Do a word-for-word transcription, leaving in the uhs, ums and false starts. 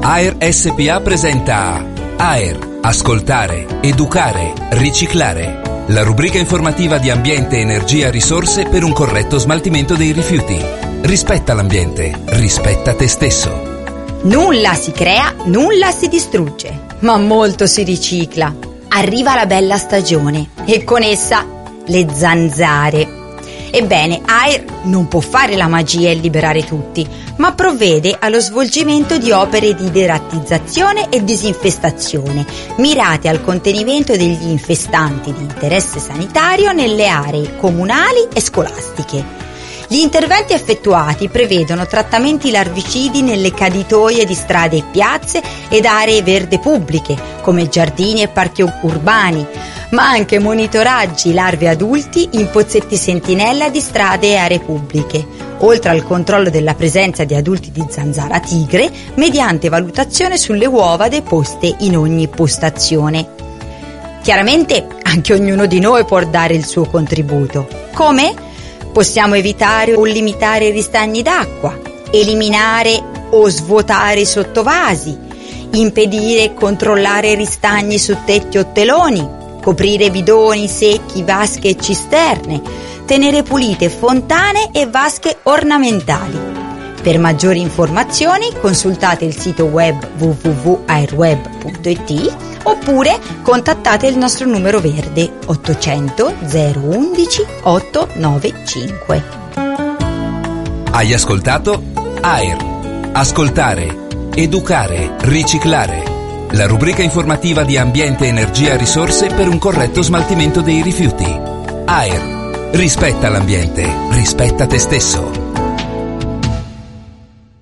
AER S P A presenta AER, ascoltare, educare, riciclare. La rubrica informativa di ambiente, energia, risorse per un corretto smaltimento dei rifiuti. Rispetta l'ambiente, rispetta te stesso. Nulla si crea, nulla si distrugge, ma molto si ricicla. Arriva la bella stagione e con essa le zanzare. Ebbene, AER non può fare la magia e liberare tutti, ma provvede allo svolgimento di opere di derattizzazione e disinfestazione, mirate al contenimento degli infestanti di interesse sanitario nelle aree comunali e scolastiche. Gli interventi effettuati prevedono trattamenti larvicidi nelle caditoie di strade e piazze ed aree verde pubbliche, come giardini e parchi urbani, ma anche monitoraggi larve adulti in pozzetti sentinella di strade e aree pubbliche, oltre al controllo della presenza di adulti di zanzara tigre mediante valutazione sulle uova deposte in ogni postazione. Chiaramente anche ognuno di noi può dare il suo contributo. Come? Possiamo evitare o limitare i ristagni d'acqua, eliminare o svuotare i sottovasi, impedire e controllare ristagni su tetti o teloni, coprire bidoni, secchi, vasche e cisterne, tenere pulite fontane e vasche ornamentali. Per maggiori informazioni consultate il sito web w w w punto aerweb punto i t oppure contattate il nostro numero verde ottocento zero undici ottocentonovantacinque. Hai ascoltato AER, ascoltare, educare, riciclare. La rubrica informativa di ambiente, energia, risorse per un corretto smaltimento dei rifiuti. AER, rispetta l'ambiente, rispetta te stesso.